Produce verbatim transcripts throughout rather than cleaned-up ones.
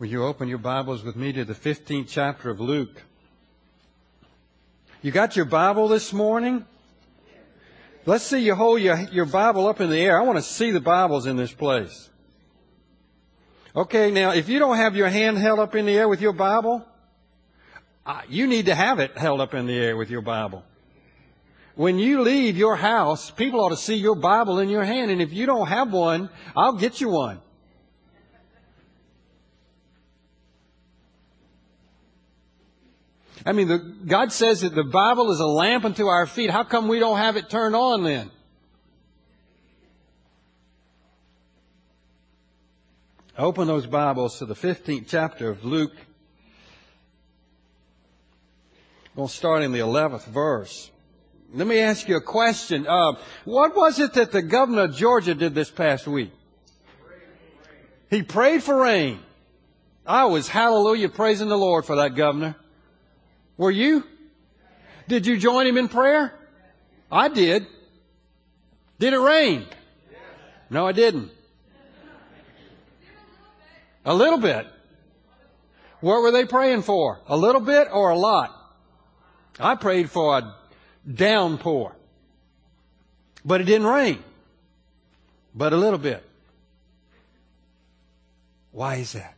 Will you open your Bibles with me to the fifteenth chapter of Luke? You got your Bible this morning? Let's see you hold your, your Bible up in the air. I want to see the Bibles in this place. Okay, now, if you don't have your hand held up in the air with your Bible, uh, you need to have it held up in the air with your Bible. When you leave your house, people ought to see your Bible in your hand. And if you don't have one, I'll get you one. I mean, the, God says that the Bible is a lamp unto our feet. How come we don't have it turned on then? Open those Bibles to the fifteenth chapter of Luke. We'll start in the eleventh verse. Let me ask you a question. Uh, what was it that the governor of Georgia did this past week? He prayed for rain. I was, hallelujah, praising the Lord for that governor. Were you? Did you join him in prayer? I did. Did it rain? No, it didn't. A little bit. What were they praying for? A little bit or a lot? I prayed for a downpour. But it didn't rain. But a little bit. Why is that?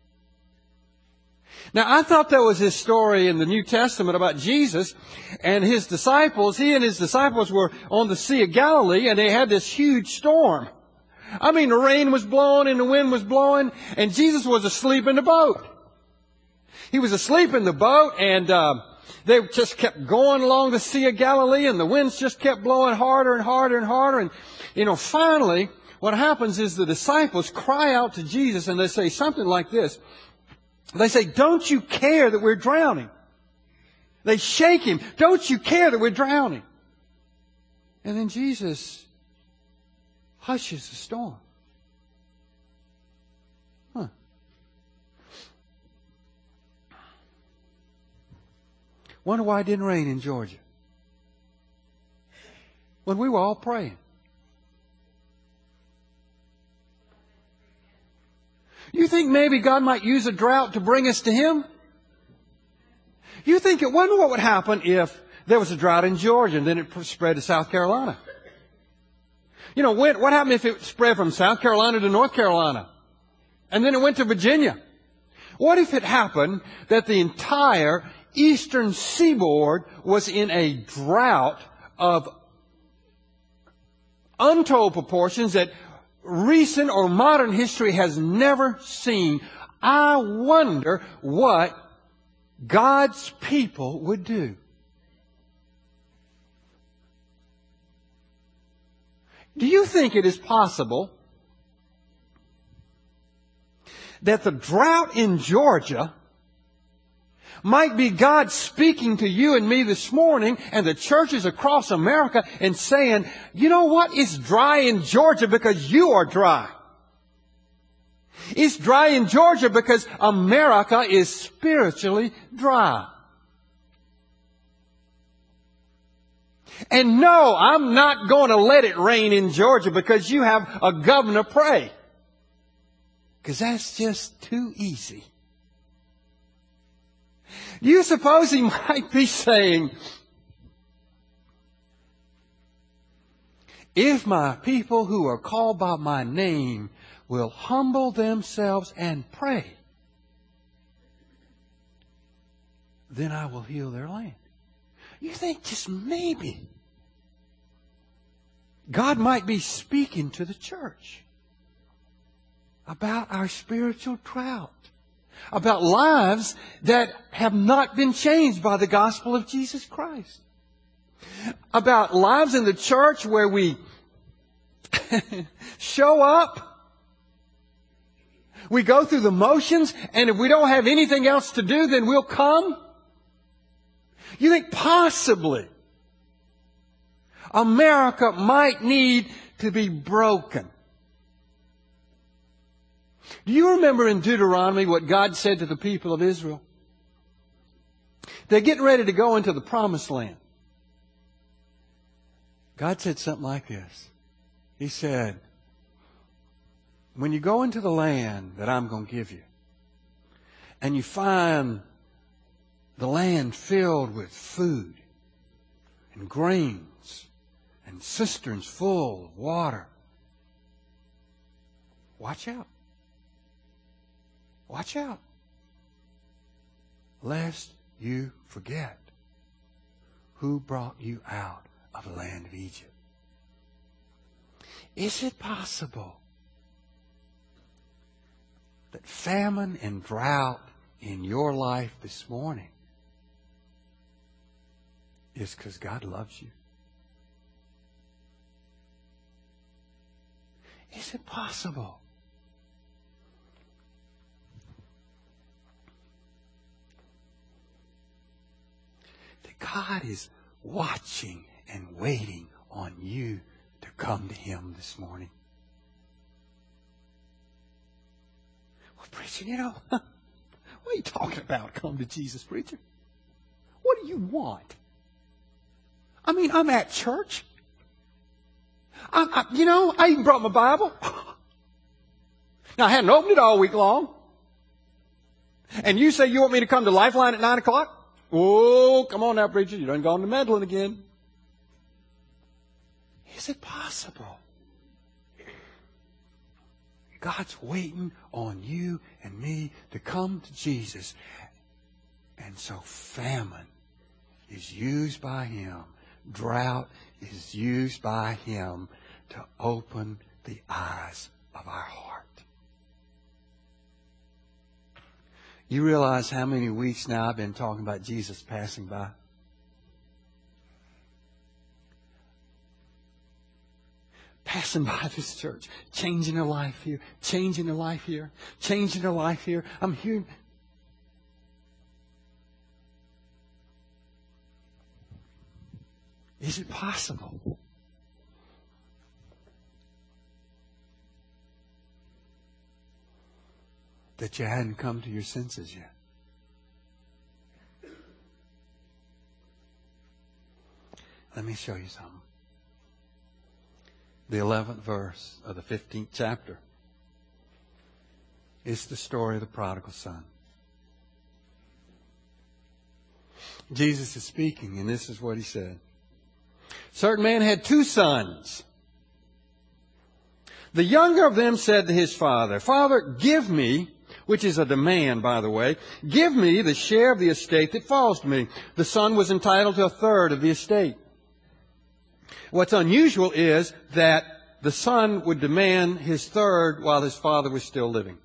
Now, I thought there was this story in the New Testament about Jesus and His disciples. He and His disciples were on the Sea of Galilee, and they had this huge storm. I mean, the rain was blowing and the wind was blowing, and Jesus was asleep in the boat. He was asleep in the boat, and uh, they just kept going along the Sea of Galilee, and the winds just kept blowing harder and harder and harder. And, you know, finally, what happens is the disciples cry out to Jesus, and they say something like this. They say, "Don't you care that we're drowning?" They shake Him. "Don't you care that we're drowning?" And then Jesus hushes the storm. Huh. Wonder why it didn't rain in Georgia when we were all praying. You think maybe God might use a drought to bring us to Him? You think it wonder what would happen if there was a drought in Georgia and then it spread to South Carolina? You know, when, what happened if it spread from South Carolina to North Carolina? And then it went to Virginia? What if it happened that the entire eastern seaboard was in a drought of untold proportions that recent or modern history has never seen? I wonder what God's people would do. Do you think it is possible that the drought in Georgia might be God speaking to you and me this morning and the churches across America and saying, "You know what? It's dry in Georgia because you are dry. It's dry in Georgia because America is spiritually dry. And no, I'm not going to let it rain in Georgia because you have a governor pray. Because that's just too easy." Do you suppose he might be saying, "If my people who are called by my name will humble themselves and pray, then I will heal their land"? You think just maybe God might be speaking to the church about our spiritual drought, about lives that have not been changed by the gospel of Jesus Christ, about lives in the church where we show up, we go through the motions, and if we don't have anything else to do, then we'll come. You think possibly America might need to be broken? Do you remember in Deuteronomy what God said to the people of Israel? They're getting ready to go into the promised land. God said something like this. He said, "When you go into the land that I'm going to give you, and you find the land filled with food and grains and cisterns full of water, watch out. Watch out. Lest you forget who brought you out of the land of Egypt. Is it possible that famine and drought in your life this morning is because God loves you? Is it possible that God is watching and waiting on you to come to Him this morning? Well, preacher, you know, what are you talking about? Come to Jesus, preacher. What do you want? I mean, I'm at church. I, I, you know, I even brought my Bible. Now, I hadn't opened it all week long. And you say you want me to come to Lifeline at nine o'clock? Oh, come on now, preacher. You done gone to meddling again. Is it possible? God's waiting on you and me to come to Jesus. And so famine is used by Him. Drought is used by Him to open the eyes of our heart. You realize how many weeks now I've been talking about Jesus passing by? Passing by this church, changing a life here, changing a life here, changing a life here. I'm here. Is it possible that you hadn't come to your senses yet? Let me show you something. The eleventh verse of the fifteenth chapter is the story of the prodigal son. Jesus is speaking, and this is what He said. Certain man had two sons. The younger of them said to his father, Father, give me, which is a demand, by the way, give me the share of the estate that falls to me. The son was entitled to a third of the estate. What's unusual is that the son would demand his third while his father was still living.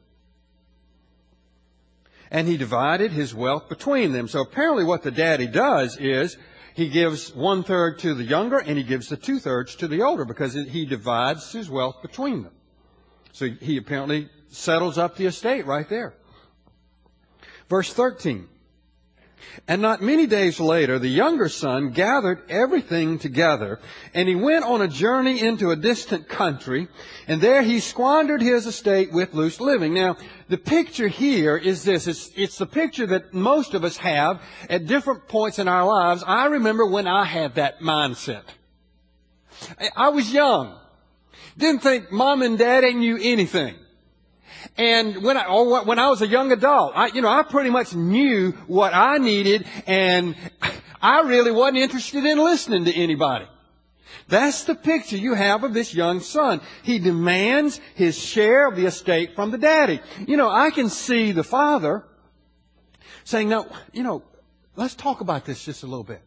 And he divided his wealth between them. So apparently what the daddy does is he gives one third to the younger and he gives the two thirds to the older because he divides his wealth between them. So he apparently settles up the estate right there. Verse thirteen. And not many days later, the younger son gathered everything together, and he went on a journey into a distant country, and there he squandered his estate with loose living. Now, the picture here is this. It's, it's the picture that most of us have at different points in our lives. I remember when I had that mindset. I, I was young. Didn't think mom and daddy knew anything. And when I, or when I was a young adult, I, you know, I pretty much knew what I needed, and I really wasn't interested in listening to anybody. That's the picture you have of this young son. He demands his share of the estate from the daddy. You know, I can see the father saying, now, you know, let's talk about this just a little bit.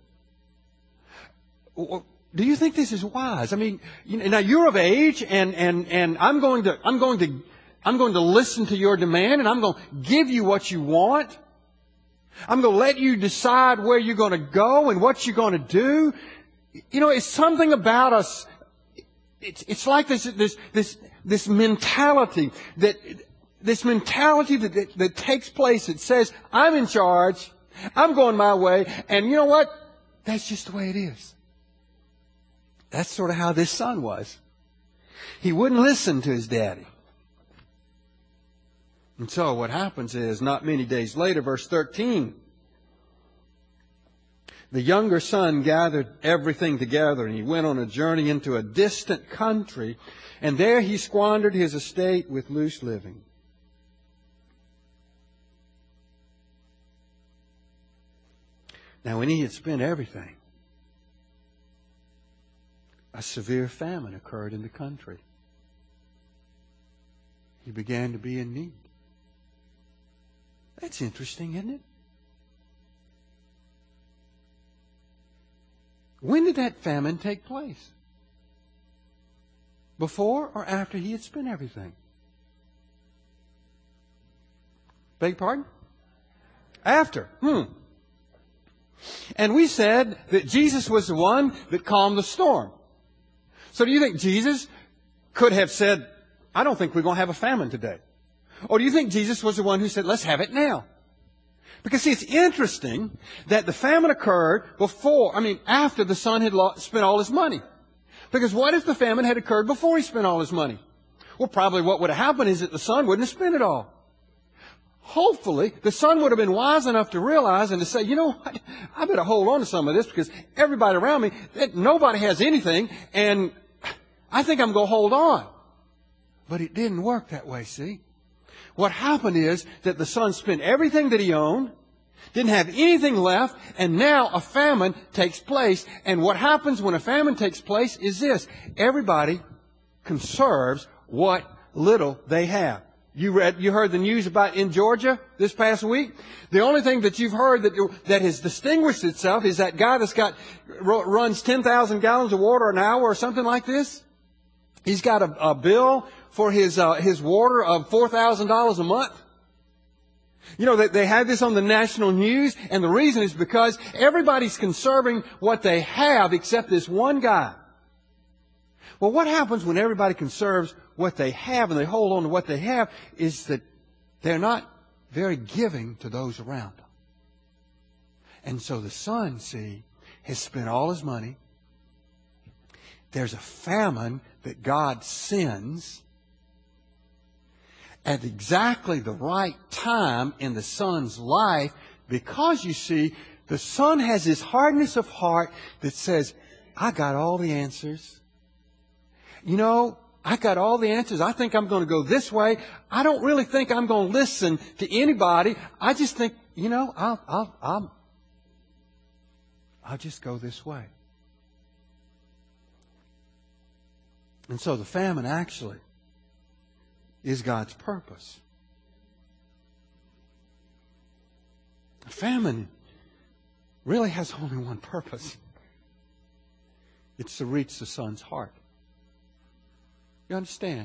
Do you think this is wise? I mean, you know, now you're of age, and, and, and I'm going to, I'm going to, I'm going to listen to your demand, and I'm going to give you what you want. I'm going to let you decide where you're going to go and what you're going to do. You know, it's something about us. It's, it's like this, this, this, this mentality that, this mentality that, that, that takes place that says, I'm in charge. I'm going my way. And you know what? That's just the way it is. That's sort of how this son was. He wouldn't listen to his daddy. And so what happens is, not many days later, verse thirteen, the younger son gathered everything together, and he went on a journey into a distant country, and there he squandered his estate with loose living. Now, when he had spent everything, a severe famine occurred in the country. He began to be in need. That's interesting, isn't it? When did that famine take place? Before or after he had spent everything? Beg your pardon? After. Hmm. And we said that Jesus was the one that calmed the storm. So do you think Jesus could have said, I don't think we're going to have a famine today? Or do you think Jesus was the one who said, let's have it now? Because, see, it's interesting that the famine occurred before, I mean, after the son had spent all his money. Because what if the famine had occurred before he spent all his money? Well, probably what would have happened is that the son wouldn't have spent it all. Hopefully, the son would have been wise enough to realize and to say, you know what, I better hold on to some of this because everybody around me, nobody has anything, and I think I'm going to hold on. But it didn't work that way, see? What happened is that the son spent everything that he owned, didn't have anything left, and now a famine takes place. And what happens when a famine takes place is this. Everybody conserves what little they have. You read, you heard the news about in Georgia this past week. The only thing that you've heard that, that has distinguished itself is that guy that's got, runs ten thousand gallons of water an hour or something like this. He's got a, a bill for his, uh, his water of four thousand dollars a month. You know, they, they had this on the national news, and the reason is because everybody's conserving what they have except this one guy. Well, what happens when everybody conserves what they have and they hold on to what they have is that they're not very giving to those around them. And so the son, see, has spent all his money. There's a famine that God sends at exactly the right time in the son's life because, you see, the son has this hardness of heart that says, I got all the answers. You know, I got all the answers. I think I'm going to go this way. I don't really think I'm going to listen to anybody. I just think, you know, I'll, I'll, I'll, I'll just go this way. And so the famine actually is God's purpose. The famine really has only one purpose. It's to reach the son's heart. You understand?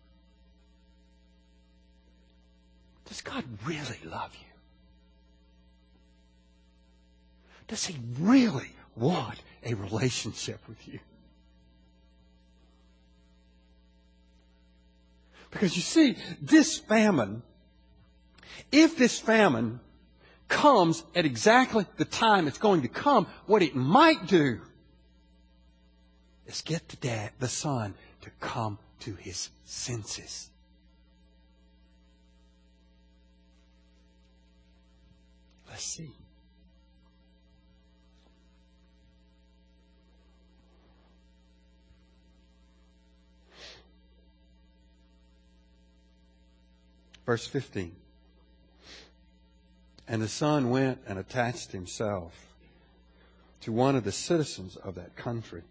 Does God really love you? Does He really want a relationship with you? Because you see, this famine, if this famine comes at exactly the time it's going to come, what it might do is get the dad, the son, to come to his senses. Let's see. Verse fifteen. And the son went and attached himself to one of the citizens of that country.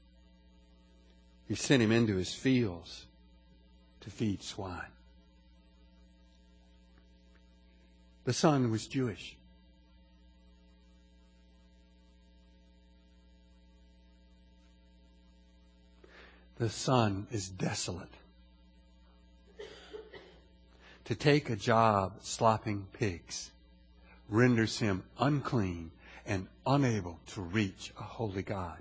He sent him into his fields to feed swine. The son was Jewish. The son is desolate. To take a job slopping pigs renders him unclean and unable to reach a holy God.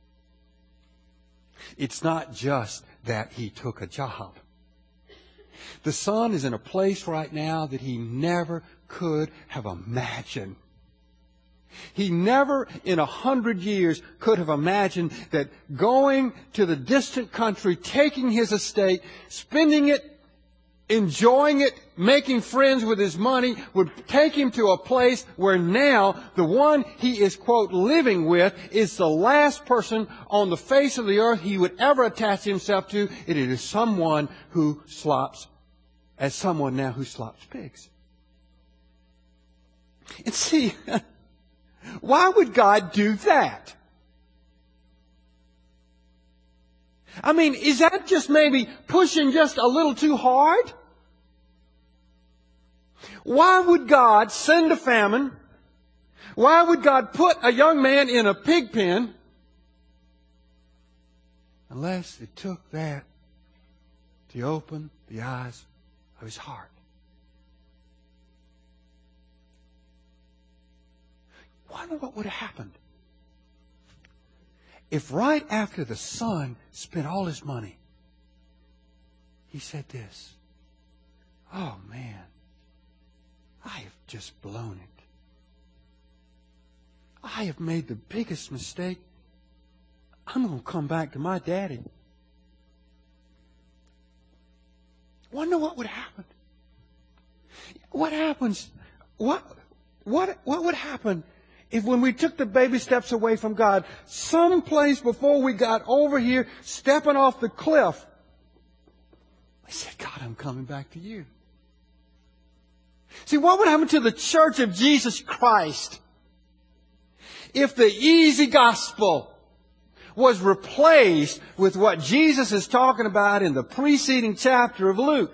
It's not just that he took a job. The son is in a place right now that he never could have imagined. He never in a hundred years could have imagined that going to the distant country, taking his estate, spending it, enjoying it, making friends with his money, would take him to a place where now the one he is, quote, living with is the last person on the face of the earth he would ever attach himself to. And it is someone who slops, as someone now who slops pigs. And see, Why would God do that? I mean, is that just maybe pushing just a little too hard? Why would God send a famine? Why would God put a young man in a pig pen? Unless it took that to open the eyes of his heart. Wonder what would have happened if right after the son spent all his money, he said this, "Oh man, I have just blown it. I have made the biggest mistake. I'm going to come back to my daddy." Wonder what would happen. What happens? What, what, what would happen if when we took the baby steps away from God, someplace before we got over here, stepping off the cliff, I said, "God, I'm coming back to you." See, what would happen to the church of Jesus Christ if the easy gospel was replaced with what Jesus is talking about in the preceding chapter of Luke?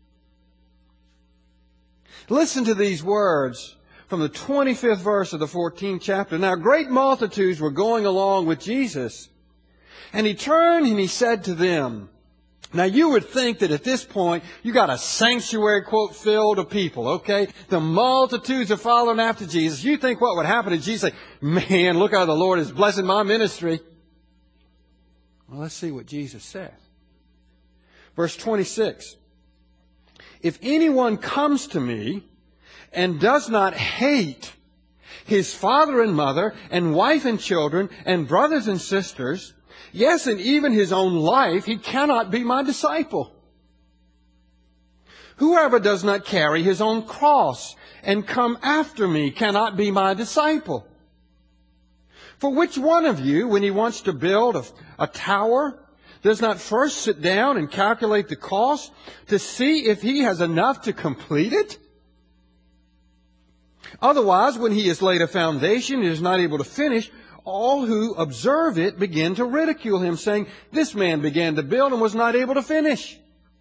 Listen to these words from the twenty-fifth verse of the fourteenth chapter. "Now great multitudes were going along with Jesus, and he turned and he said to them," now you would think that at this point you got a sanctuary, quote, filled of people, okay? The multitudes are following after Jesus. You think what would happen to Jesus? Say, "Man, look how the Lord is blessing my ministry." Well, let's see what Jesus says. Verse twenty-six. "If anyone comes to me and does not hate his father and mother and wife and children and brothers and sisters, yes, and even his own life, he cannot be my disciple. Whoever does not carry his own cross and come after me cannot be my disciple. For which one of you, when he wants to build a, a tower, does not first sit down and calculate the cost to see if he has enough to complete it? Otherwise, when he has laid a foundation and is not able to finish, all who observe it begin to ridicule him, saying, 'This man began to build and was not able to finish.'"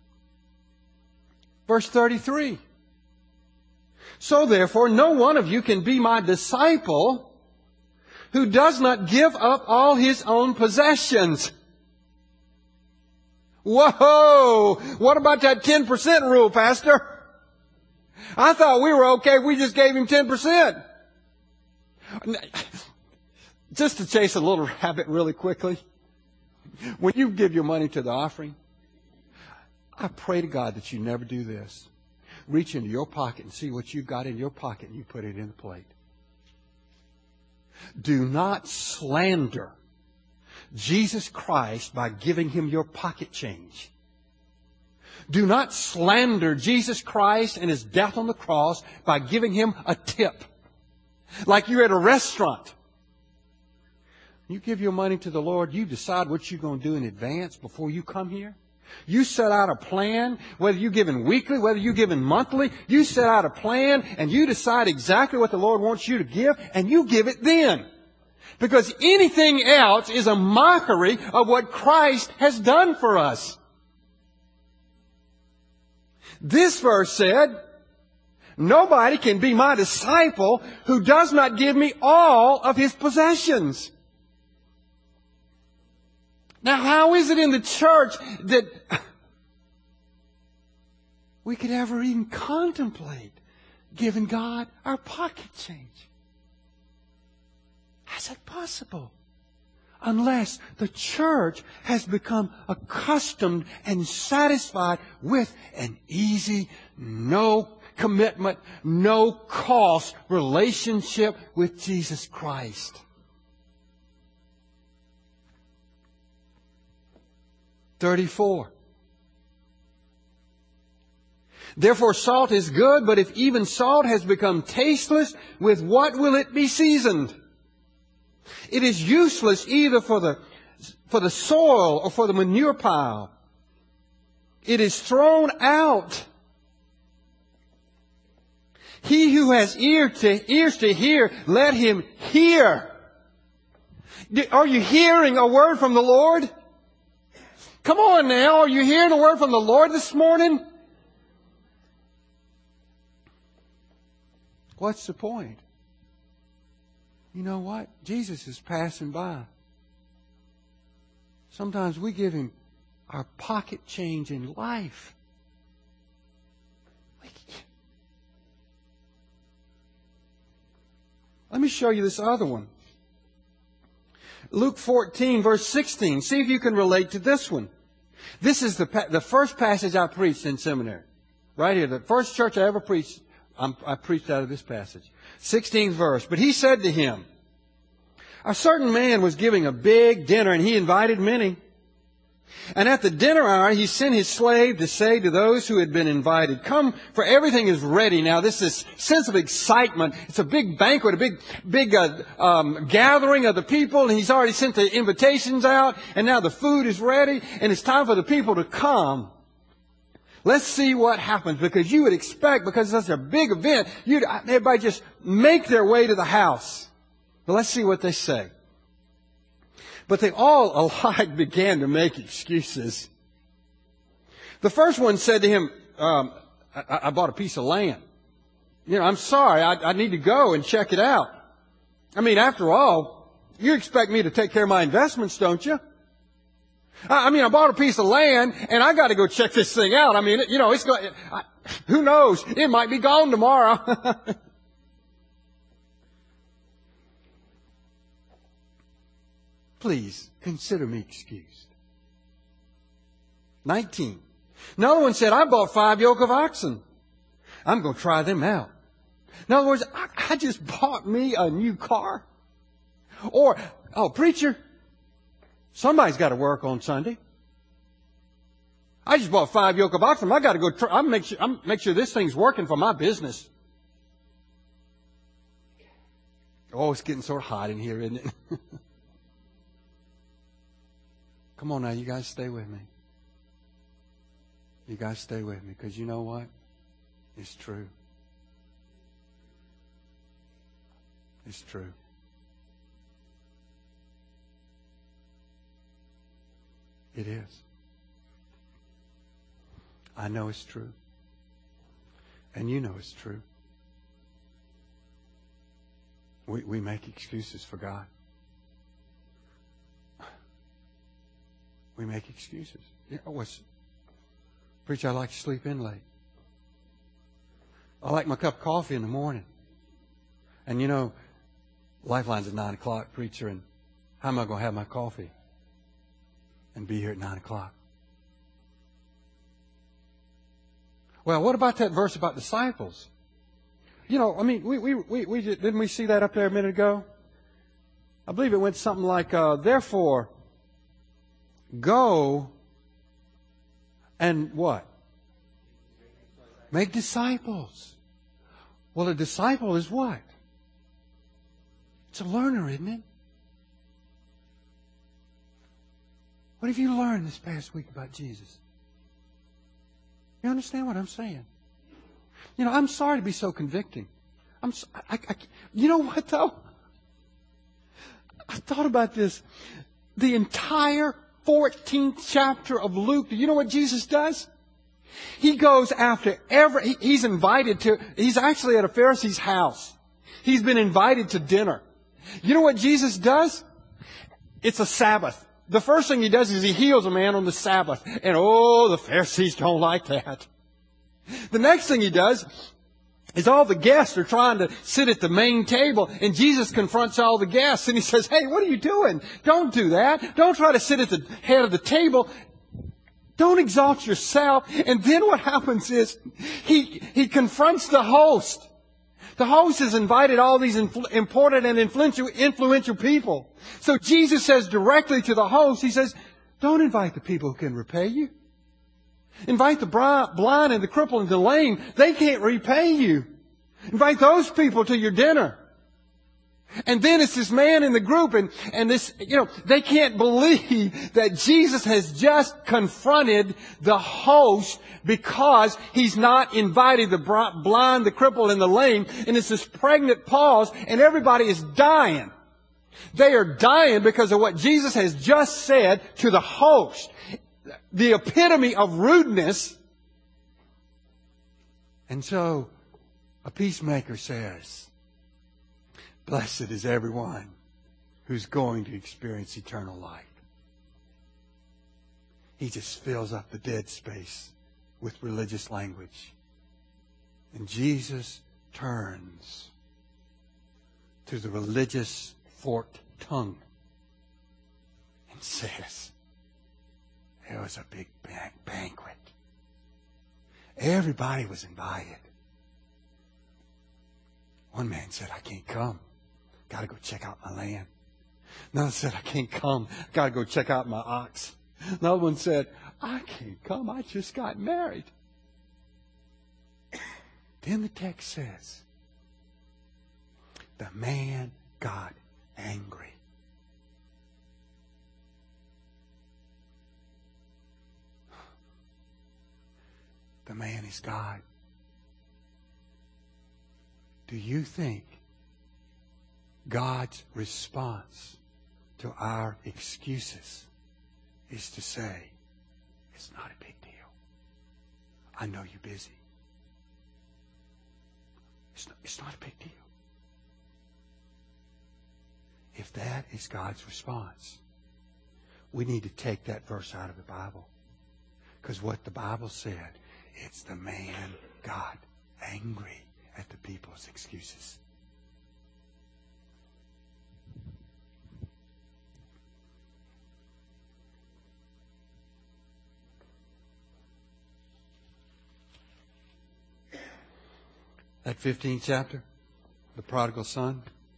Verse thirty-three. "So therefore, no one of you can be my disciple who does not give up all his own possessions." Whoa! What about that ten percent rule, Pastor? I thought we were okay. We just gave him ten percent. Just to chase a little rabbit really quickly. When you give your money to the offering, I pray to God that you never do this. Reach into your pocket and see what you've got in your pocket and you put it in the plate. Do not slander Jesus Christ by giving him your pocket change. Do not slander Jesus Christ and his death on the cross by giving him a tip. Like you're at a restaurant. You give your money to the Lord, you decide what you're going to do in advance before you come here. You set out a plan, whether you're giving weekly, whether you're giving monthly, you set out a plan and you decide exactly what the Lord wants you to give and you give it then. Because anything else is a mockery of what Christ has done for us. This verse said, "Nobody can be my disciple who does not give me all of his possessions." Now, how is it in the church that we could ever even contemplate giving God our pocket change? How's that possible? Unless the church has become accustomed and satisfied with an easy, no commitment, no cost relationship with Jesus Christ. thirty-four. "Therefore salt is good, but if even salt has become tasteless, with what will it be seasoned? It is useless either for the, for the soil or for the manure pile. It is thrown out. He who has ear to, ears to hear, let him hear. Are you hearing a word from the Lord? Come on now, are you hearing a word from the Lord this morning? What's the point? You know what? Jesus is passing by. Sometimes we give Him our pocket change in life. Let me show you this other one. Luke fourteen, verse sixteen. See if you can relate to this one. This is the the first passage I preached in seminary. Right here. The first church I ever preached, I'm, I preached out of this passage. sixteenth verse. But he said to him, a certain man was giving a big dinner, and he invited many. And at the dinner hour, he sent his slave to say to those who had been invited, come, for everything is ready. Now, this is sense of excitement. It's a big banquet, a big, big uh, um, gathering of the people. And he's already sent the invitations out. And now the food is ready. And it's time for the people to come. Let's see what happens. Because you would expect, because it's such a big event, you'd, everybody just make their way to the house. But let's see what they say. But they all alike began to make excuses. The first one said to him, um, I, I bought a piece of land. You know, I'm sorry, I, I need to go and check it out. I mean, after all, you expect me to take care of my investments, don't you? I, I mean, I bought a piece of land, and I got to go check this thing out. I mean, you know, it's going. I, who knows? It might be gone tomorrow. Please consider me excused. nineteen. Another one said, I bought five yoke of oxen. I'm going to try them out. In other words, I, I just bought me a new car. Or, oh, preacher, somebody's got to work on Sunday. I just bought five yoke of oxen. I got to go try. I'm make sure. I'm make sure this thing's working for my business. Oh, it's getting sort of hot in here, isn't it? Come on now, you guys stay with me. You guys stay with me, because you know what? It's true. It's true. It is. I know it's true. And you know it's true. We, we make excuses for God. We make excuses. You know, what's, preacher, I like to sleep in late. I like my cup of coffee in the morning. And you know, Lifeline's at nine o'clock, preacher, and how am I going to have my coffee and be here at nine o'clock? Well, what about that verse about disciples? You know, I mean, we, we, we, we didn't we see that up there a minute ago? I believe it went something like, uh, therefore, go and what? Make disciples. Well, a disciple is what? It's a learner, isn't it? What have you learned this past week about Jesus? You understand what I'm saying? You know, I'm sorry to be so convicting. I'm. So, I, I, you know what though? I thought about this. The entire fourteenth chapter of Luke. Do you know what Jesus does? He goes after every. He, he's invited to. He's actually at a Pharisee's house. He's been invited to dinner. You know what Jesus does? It's a Sabbath. The first thing he does is he heals a man on the Sabbath. And oh, the Pharisees don't like that. The next thing he does is all the guests are trying to sit at the main table, and Jesus confronts all the guests, and he says, hey, what are you doing? Don't do that. Don't try to sit at the head of the table. Don't exalt yourself. And then what happens is he, he confronts the host. The host has invited all these influ- important and influential, influential people. So Jesus says directly to the host, he says, don't invite the people who can repay you. Invite the blind and the crippled and the lame. They can't repay you. Invite those people to your dinner. And then it's this man in the group, and, and this, you know, they can't believe that Jesus has just confronted the host because he's not invited the blind, the crippled, and the lame. And it's this pregnant pause, and everybody is dying. They are dying because of what Jesus has just said to the host. The epitome of rudeness. And so, a peacemaker says, blessed is everyone who's going to experience eternal life. He just fills up the dead space with religious language. And Jesus turns to the religious forked tongue and says, there was a big banquet. Everybody was invited. One man said, I can't come. Got to go check out my land. Another said, I can't come. Got to go check out my ox. Another one said, I can't come. I just got married. Then the text says, the man got angry. The man is God. Do you think God's response to our excuses is to say, it's not a big deal. I know you're busy. It's not, it's not a big deal. If that is God's response, we need to take that verse out of the Bible. Because what the Bible said, it's the man got angry at the people's excuses. That fifteenth chapter, the prodigal son,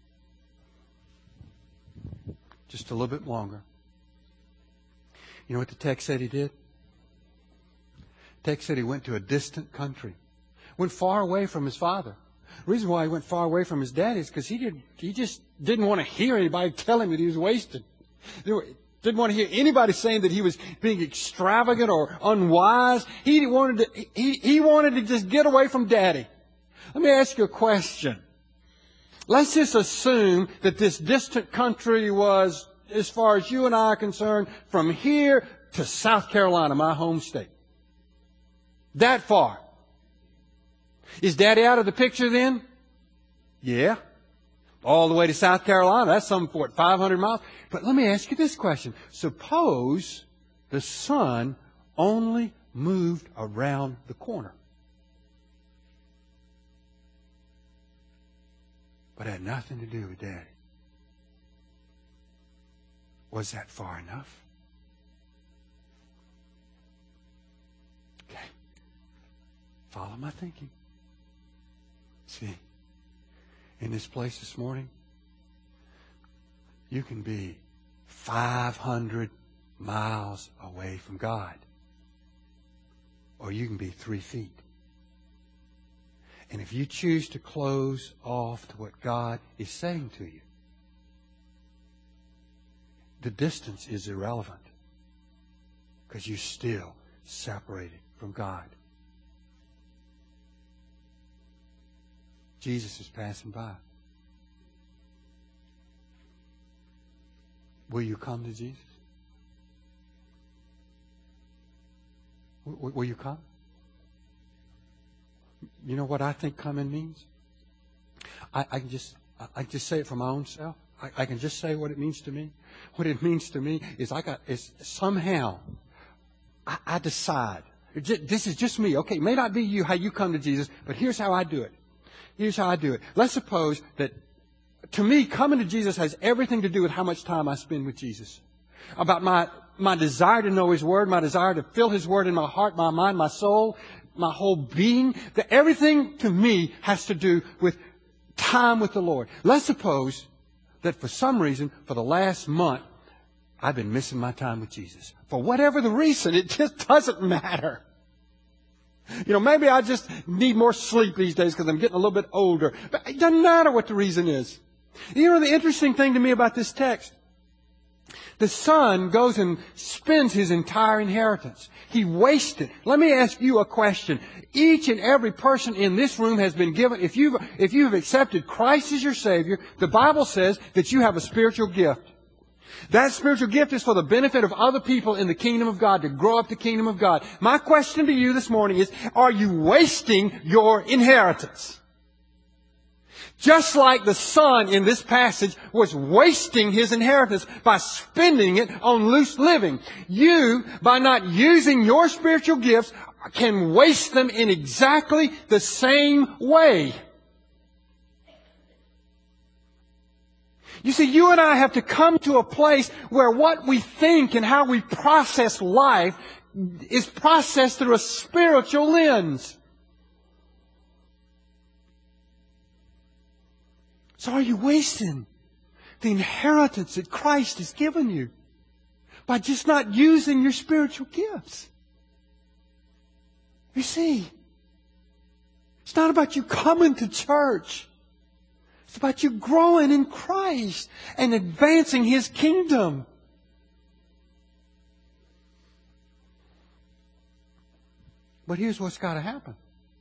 just a little bit longer. You know what the text said he did? The text said he went to a distant country. Went far away from his father. The reason why he went far away from his dad is because he did he just didn't want to hear anybody tell him that he was wasted. Didn't want to hear anybody saying that he was being extravagant or unwise. He wanted to he, he wanted to just get away from daddy. Let me ask you a question. Let's just assume that this distant country was, as far as you and I are concerned, from here to South Carolina, my home state. That far. Is Daddy out of the picture then? Yeah. All the way to South Carolina. That's some, what, five hundred miles? But let me ask you this question. Suppose the son only moved around the corner, but had nothing to do with Daddy. Was that far enough? Okay. Follow my thinking. See, in this place this morning, you can be five hundred miles away from God, or you can be three feet. And if you choose to close off to what God is saying to you, the distance is irrelevant because you're still separated from God. Jesus is passing by. Will you come to Jesus? Will, will you come? You know what I think coming means? I, I can just I can just say it for my own self. I, I can just say what it means to me. What it means to me is I got is somehow I, I decide. This is just me. Okay, it may not be you how you come to Jesus, but here's how I do it. Here's how I do it. Let's suppose that to me coming to Jesus has everything to do with how much time I spend with Jesus. About my my desire to know His Word, my desire to feel His Word in my heart, my mind, my soul, my whole being. That everything to me has to do with time with the Lord. Let's suppose that for some reason, for the last month, I've been missing my time with Jesus. For whatever the reason, it just doesn't matter. You know, maybe I just need more sleep these days because I'm getting a little bit older. But it doesn't matter what the reason is. You know the interesting thing to me about this text? The son goes and spends his entire inheritance. He wasted. Let me ask you a question. Each and every person in this room has been given, if you if you have accepted Christ as your Savior, the Bible says that you have a spiritual gift. That spiritual gift is for the benefit of other people in the kingdom of God, to grow up the kingdom of God. My question to you this morning is, are you wasting your inheritance? Just like the son in this passage was wasting his inheritance by spending it on loose living. You, by not using your spiritual gifts, can waste them in exactly the same way. You see, you and I have to come to a place where what we think and how we process life is processed through a spiritual lens. So are you wasting the inheritance that Christ has given you by just not using your spiritual gifts? You see, it's not about you coming to church. It's about you growing in Christ and advancing His kingdom. But here's what's got to happen.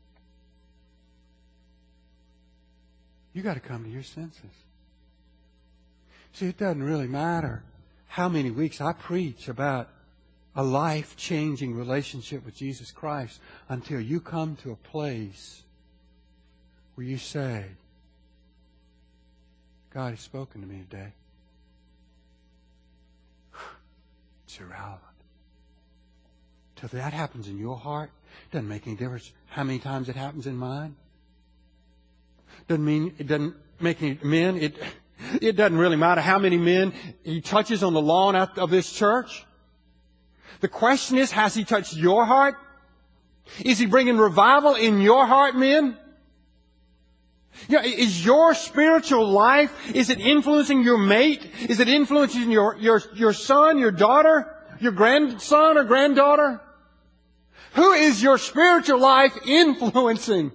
You got to come to your senses. See, it doesn't really matter how many weeks I preach about a life-changing relationship with Jesus Christ until you come to a place where you say, God has spoken to me today. It's irrelevant. Till that happens in your heart, it doesn't make any difference how many times it happens in mine. Doesn't mean it doesn't make any men. It it doesn't really matter how many men he touches on the lawn of this church. The question is, has he touched your heart? Is he bringing revival in your heart, men? You know, is your spiritual life, is it influencing your mate? Is it influencing your, your, your son, your daughter, your grandson or granddaughter? Who is your spiritual life influencing?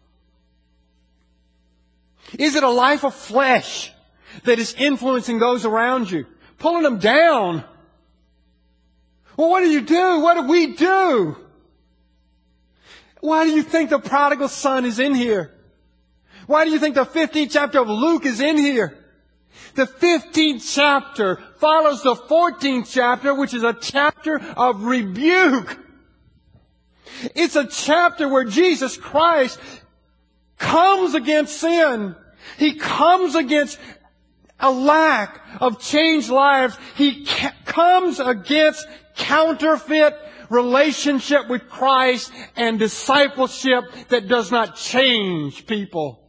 Is it a life of flesh that is influencing those around you, pulling them down? Well, what do you do? What do we do? Why do you think the prodigal son is in here? Why do you think the fifteenth chapter of Luke is in here? The fifteenth chapter follows the fourteenth chapter, which is a chapter of rebuke. It's a chapter where Jesus Christ comes against sin. He comes against a lack of changed lives. He ca- comes against counterfeit relationship with Christ and discipleship that does not change people.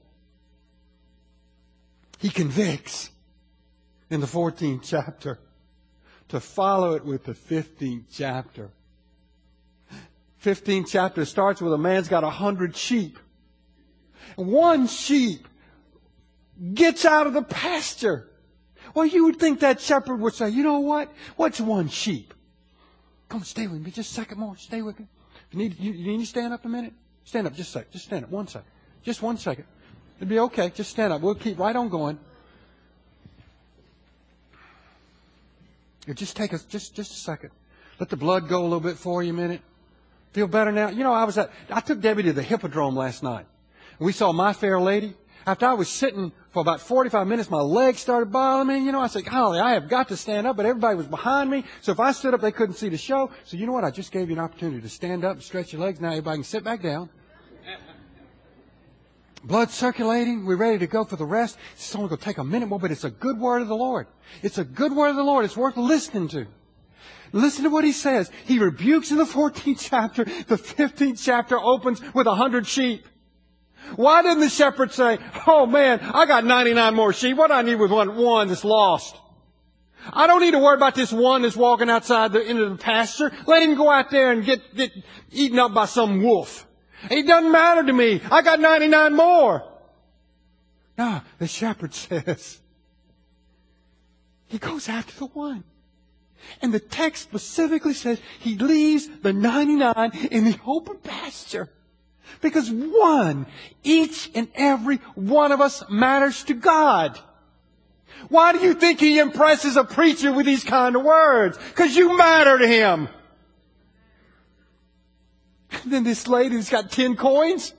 He convicts in the fourteenth chapter. To follow it with the fifteenth chapter. fifteenth chapter starts with a man's got a hundred sheep. One sheep gets out of the pasture. Well, you would think that shepherd would say, you know what? What's one sheep? Come on, stay with me just a second more. Stay with me. You need, you, you need to stand up a minute? Stand up just a second. Just stand up one second. Just one second. It'll be okay. Just stand up. We'll keep right on going. It'll just take us just, just a second. Let the blood go a little bit for you a minute. Feel better now? You know, I was at, I took Debbie to the Hippodrome last night. We saw My Fair Lady. After I was sitting for about forty-five minutes, my legs started bothering me. You know, I said, golly, I have got to stand up, but everybody was behind me. So if I stood up, they couldn't see the show. So you know what? I just gave you an opportunity to stand up and stretch your legs. Now everybody can sit back down. Blood circulating. We're ready to go for the rest. It's only going to take a minute more, but it's a good word of the Lord. It's a good word of the Lord. It's worth listening to. Listen to what he says. He rebukes in the fourteenth chapter. The fifteenth chapter opens with a hundred sheep. Why didn't the shepherd say, oh man, I got ninety-nine more sheep. What do I need with one, one that's lost? I don't need to worry about this one that's walking outside the, into the pasture. Let him go out there and get, get eaten up by some wolf. It doesn't matter to me. I got ninety-nine more. No, the shepherd says, he goes after the one. And the text specifically says he leaves the ninety-nine in the open pasture. Because one, each and every one of us matters to God. Why do you think he impresses a preacher with these kind of words? Because you matter to him. And then this lady's got ten coins.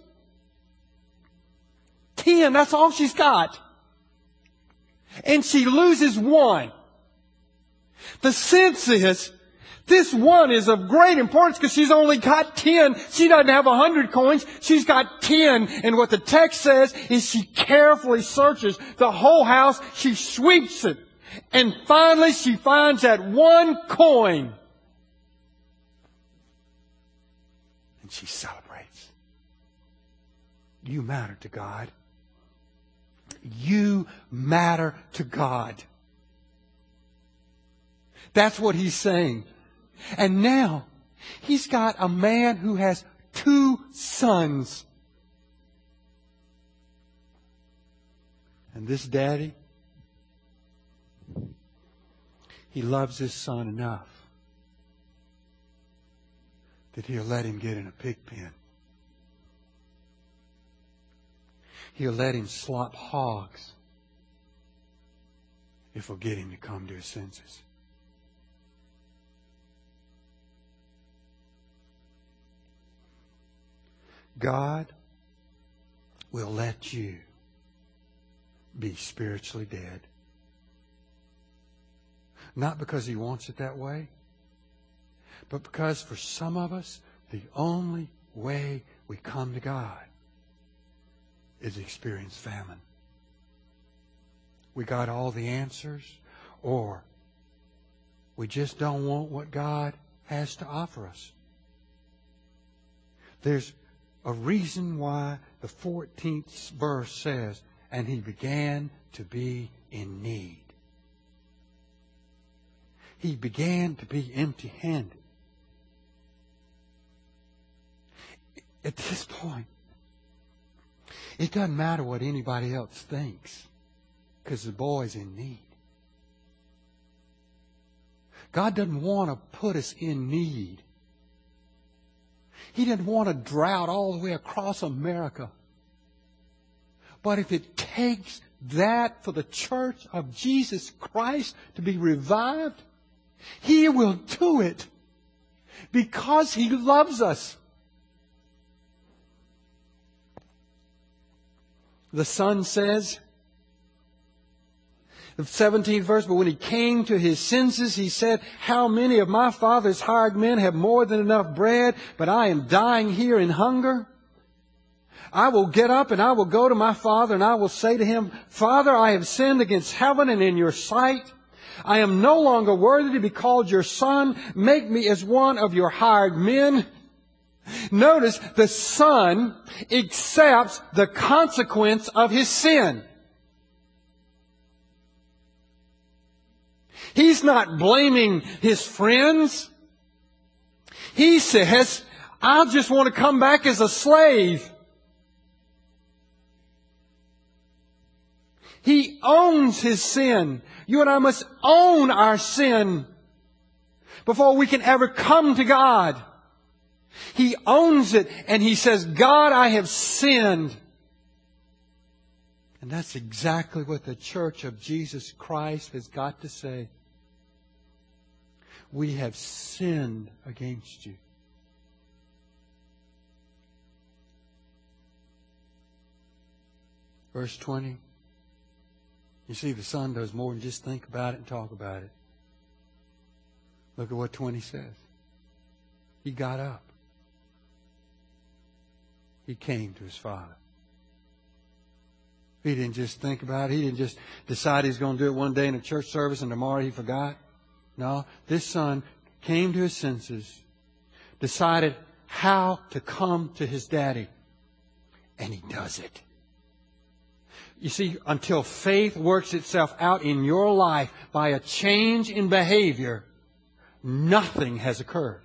Ten, that's all she's got. And she loses one. The sense is, this one is of great importance because she's only got ten. She doesn't have a hundred coins. She's got ten. And what the text says is she carefully searches the whole house. She sweeps it. And finally she finds that one coin. And she celebrates. You matter to God. You matter to God. That's what he's saying. And now, he's got a man who has two sons. And this daddy, he loves his son enough that he'll let him get in a pig pen. He'll let him slop hogs if he'll get him to come to his senses. God will let you be spiritually dead. Not because he wants it that way, but because for some of us, the only way we come to God is experience famine. We got all the answers, or we just don't want what God has to offer us. There's a reason why the fourteenth verse says, and he began to be in need. He began to be empty-handed. At this point, it doesn't matter what anybody else thinks, because the boy's in need. God doesn't want to put us in need. He didn't want a drought all the way across America. But if it takes that for the church of Jesus Christ to be revived, He will do it because He loves us. The Son says, the seventeenth verse, but when he came to his senses, he said, how many of my father's hired men have more than enough bread, but I am dying here in hunger? I will get up and I will go to my father and I will say to him, Father, I have sinned against heaven and in your sight. I am no longer worthy to be called your son. Make me as one of your hired men. Notice the son accepts the consequence of his sin. He's not blaming his friends. He says, I just want to come back as a slave. He owns his sin. You and I must own our sin before we can ever come to God. He owns it and he says, God, I have sinned. And that's exactly what the Church of Jesus Christ has got to say. We have sinned against you. Verse twenty. You see, the Son does more than just think about it and talk about it. Look at what twenty says. He got up. He came to his Father. He didn't just think about it. He didn't just decide he's going to do it one day in a church service and tomorrow he forgot. No, this son came to his senses, decided how to come to his daddy, and he does it. You see, until faith works itself out in your life by a change in behavior, nothing has occurred.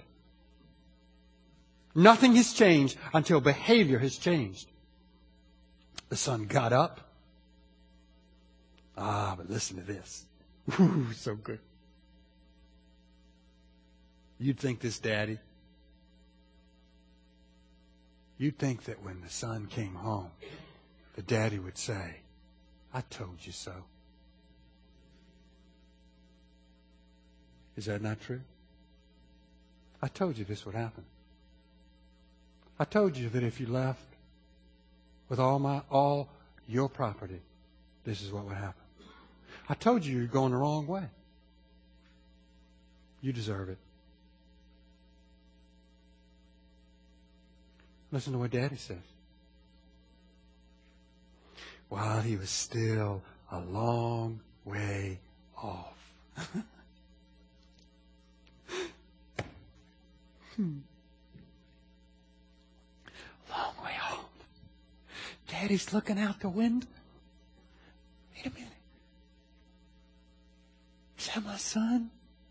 Nothing has changed until behavior has changed. The son got up. Ah, but listen to this. Ooh, so good. You'd think this daddy, you'd think that when the son came home, the daddy would say, I told you so. Is that not true? I told you this would happen. I told you that if you left with all my all your property, this is what would happen. I told you you're going the wrong way. You deserve it. Listen to what Daddy says. While he was still a long way off. hmm. Long way off. Daddy's looking out the window. Wait a minute. Is that my son?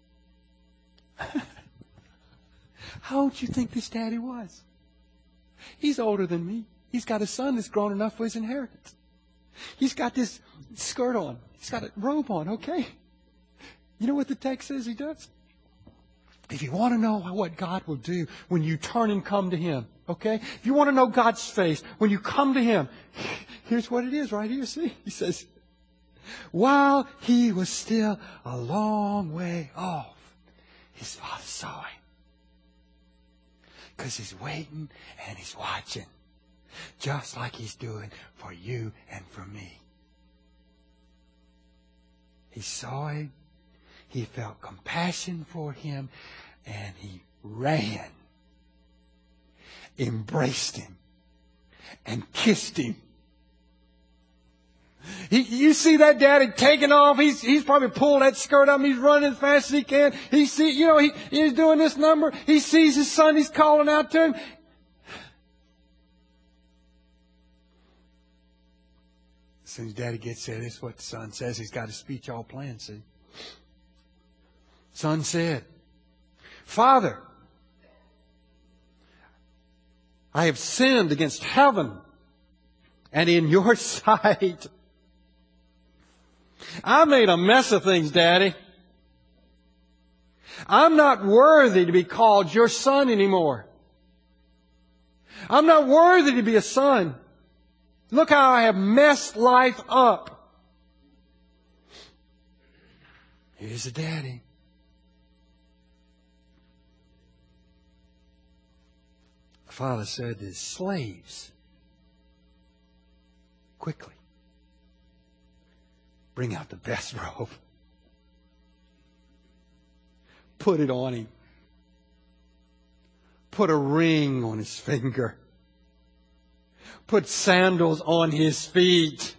How old do you think this daddy was? He's older than me. He's got a son that's grown enough for his inheritance. He's got this skirt on. He's got a robe on, okay? You know what the text says he does? If you want to know what God will do when you turn and come to Him, okay? If you want to know God's face when you come to Him, here's what it is right here, see? He says, while he was still a long way off, his father saw him. Because he's waiting and he's watching. Just like he's doing for you and for me. He saw him. He felt compassion for him. And he ran. Embraced him. And kissed him. He, you see that daddy taking off. He's, he's probably pulled that skirt up. He's running as fast as he can. He see, you know, he, he's doing this number. He sees his son. He's calling out to him. As soon as daddy gets there, this is what the son says. He's got his speech all planned, see. Son said, Father, I have sinned against heaven and in your sight. I made a mess of things, Daddy. I'm not worthy to be called your son anymore. I'm not worthy to be a son. Look how I have messed life up. Here's the daddy. The father said to his slaves, quickly, bring out the best robe. Put it on him. Put a ring on his finger. Put sandals on his feet.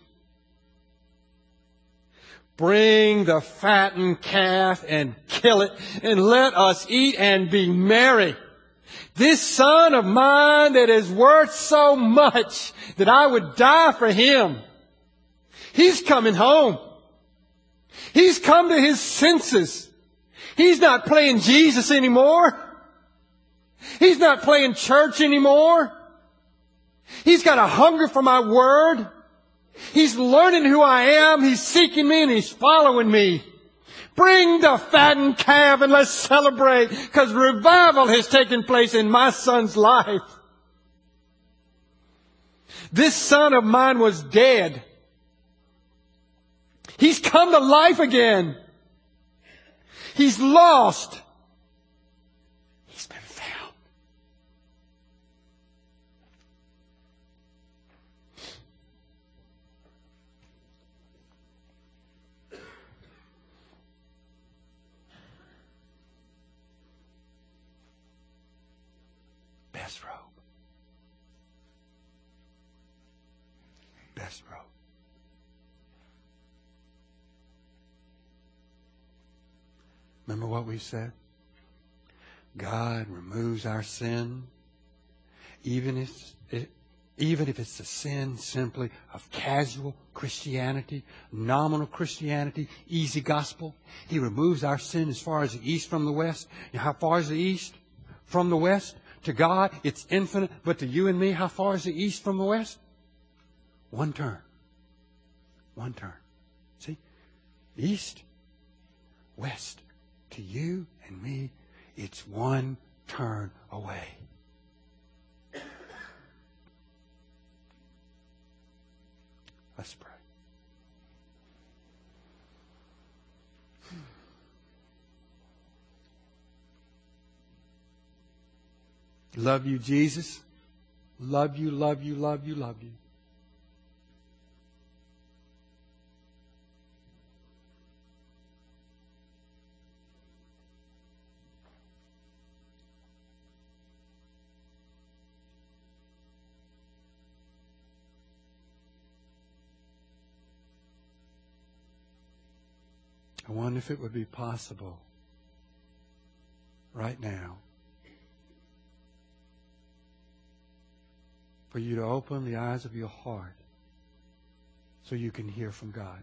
Bring the fattened calf and kill it, and let us eat and be merry. This son of mine that is worth so much that I would die for him. He's coming home. He's come to his senses. He's not playing Jesus anymore. He's not playing church anymore. He's got a hunger for my word. He's learning who I am. He's seeking me and he's following me. Bring the fattened calf and let's celebrate, because revival has taken place in my son's life. This son of mine was dead. He's come to life again. He's lost. He's been found. Best robe. Best robe. Remember what we said? God removes our sin, even if, it, even if it's the sin simply of casual Christianity, nominal Christianity, easy gospel. He removes our sin as far as the east from the west. You know how far is the east from the west? To God, it's infinite. But to you and me, how far is the east from the west? One turn. One turn. See? East, west. To you and me, it's one turn away. Let's pray. Love you, Jesus. Love you, love you, love you, love you. I wonder if it would be possible right now for you to open the eyes of your heart so you can hear from God.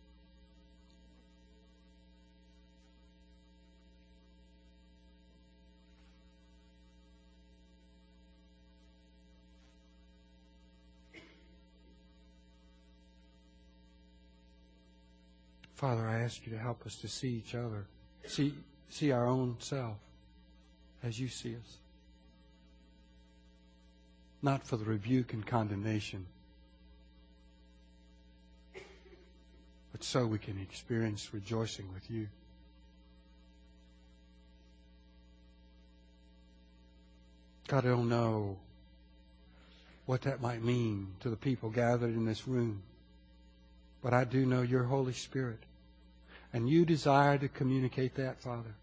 Father, I ask you to help us to see each other, see, see our own self as you see us. Not for the rebuke and condemnation, but so we can experience rejoicing with you. God, I don't know what that might mean to the people gathered in this room, but I do know your Holy Spirit, and you desire to communicate that, Father.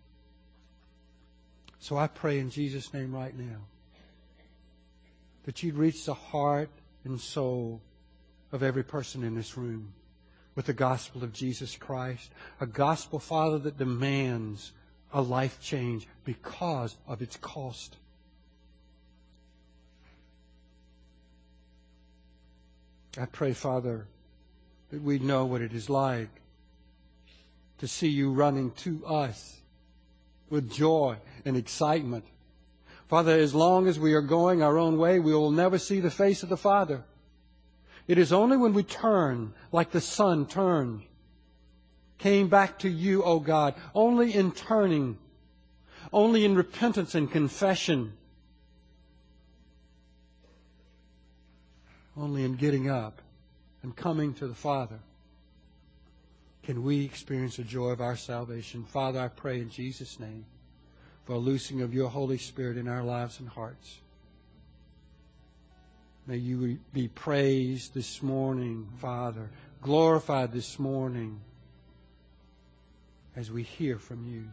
So I pray in Jesus' name right now that you'd reach the heart and soul of every person in this room with the gospel of Jesus Christ. A gospel, Father, that demands a life change because of its cost. I pray, Father, that we know what it is like to see you running to us with joy and excitement. Father, as long as we are going our own way, we will never see the face of the Father. It is only when we turn, like the Son turned, came back to you, O God, only in turning, only in repentance and confession, only in getting up and coming to the Father, can we experience the joy of our salvation. Father, I pray in Jesus' name for a loosing of your Holy Spirit in our lives and hearts. May you be praised this morning, Father, glorified this morning as we hear from you.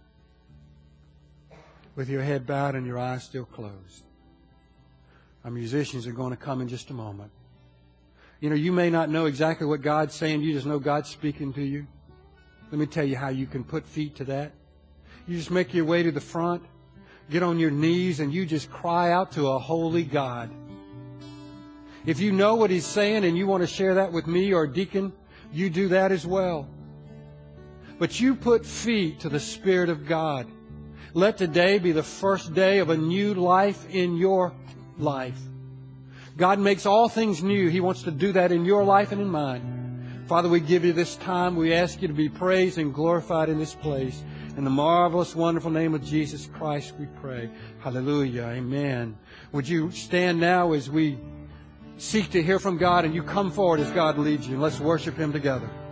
With your head bowed and your eyes still closed. Our musicians are going to come in just a moment. You know, you may not know exactly what God's saying. You just know God's speaking to you. Let me tell you how you can put feet to that. You just make your way to the front, get on your knees, and you just cry out to a holy God. If you know what He's saying and you want to share that with me or Deacon, you do that as well. But you put feet to the Spirit of God. Let today be the first day of a new life in your life. God makes all things new. He wants to do that in your life and in mine. Father, we give you this time. We ask you to be praised and glorified in this place. In the marvelous, wonderful name of Jesus Christ, we pray. Hallelujah. Amen. Would you stand now as we seek to hear from God, and you come forward as God leads you. Let's worship Him together.